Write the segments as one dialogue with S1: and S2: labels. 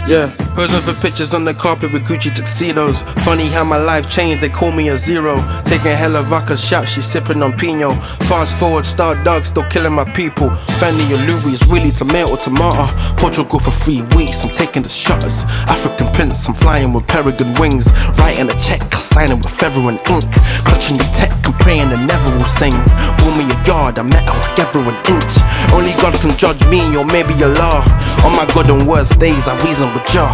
S1: Yeah, posing for pictures on the carpet with Gucci tuxedos. Funny how my life changed, they call me a zero. Taking hella vodka shots, she sipping on Pinot. Fast forward, Star Dog still killing my people. Fanny or Louis, really tomato, tomato. Portugal for 3 weeks, I'm taking the shutters. African prince, I'm flying with peregrine wings. Writing a check, I sign it with feather and ink. Clutching the tech, I'm praying the never will sing. Bought me a yard, I met her, I gave her an inch. Only God can judge me, or maybe Allah. On my good and worst days, I reason with Jah.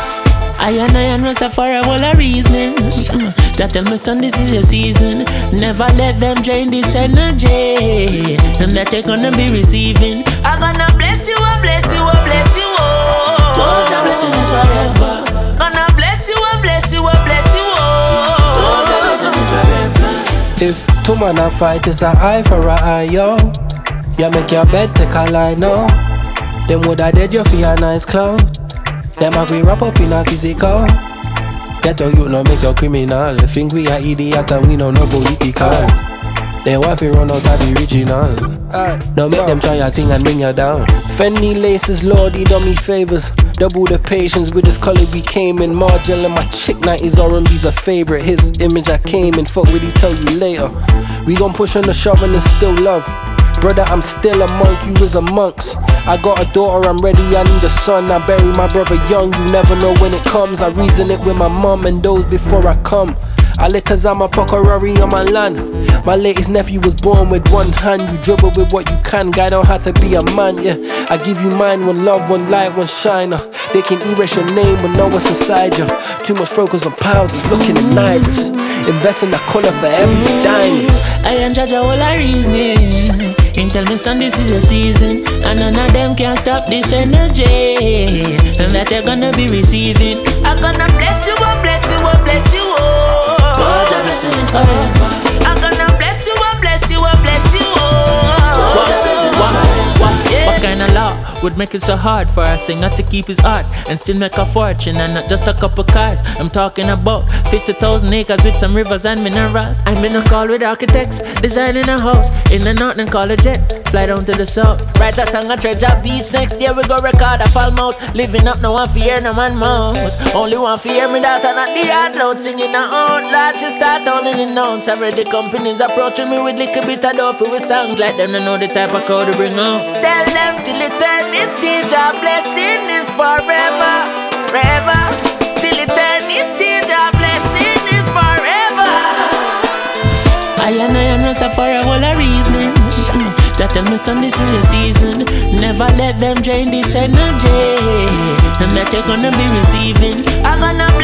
S2: I and Rastafari all a reasoning. Jah tell me son, this is your season. Never let them drain this energy, and that you're gonna be receiving. I'm gonna bless you, I bless you, I bless you. Oh, Jah blessing is forever. Gonna bless you, I bless you, I bless you. Oh, Jah blessing is forever.
S3: If two man a fight, it's an eye for an eye, yo. You make your bed, take a lie now. Them woulda dead you for a nice cloud. Them a we wrap up in a physical. Get your youth no make you criminal. Think we a idiot and we no political. They want to run out of the original. Now make them try your thing and bring you down. Fendi laces, Lord, he done me favors. Double the patience with his color we came in. Margel and my chick night, his R&B's a favorite. His image I came in, fuck with he tell you later. We gon' push on the shove and it's still love. Brother, I'm still a monk, you is a monks. I got a daughter, I'm ready, I need a son. I bury my brother young, you never know when it comes. I reason it with my mum and those before I come. I live cause I'm a Pokerari on my land. My latest nephew was born with one hand. You dribble with what you can, guy don't have to be a man, yeah. I give you mine, one love, one light, one shiner. They can erase your name but know what's inside you. Too much focus on pounds, it's looking in iris. Invest in the color for every diamond.
S2: I am Jaja all a reasoning. And tell me son, this is your season, and none of them can stop this energy, and that you're gonna be receiving. I'm gonna bless you, I bless you, I bless you. Oh, Jah blessing is forever. I'm gonna bless you, I bless you, I bless you. Oh, Jah blessing is forever. What kind of law would make it so hard for a singer to keep his art and still make a fortune and not just a couple cars? I'm talking about 50,000 acres with some rivers and minerals. I'm in a call with architects, designing a house in the north and call a jet, fly down to the south. Write a song and treasure beats, next year we go record a fall mouth. Living up, no one fear, no man mouth. Only one fear me daughter, not the hard load. Singing her out loud, she start owning the notes. Already companies approaching me with little bit of dough with songs like them, they know the type of crowd to bring out. Tell them till eternity, Jah blessing is forever, forever. Till eternity, Jah blessing is forever. I and Rastafari all a reasoning. Jah tell me son, this is your season. Never let them drain this energy, and that you're gonna be receiving. I'm gonna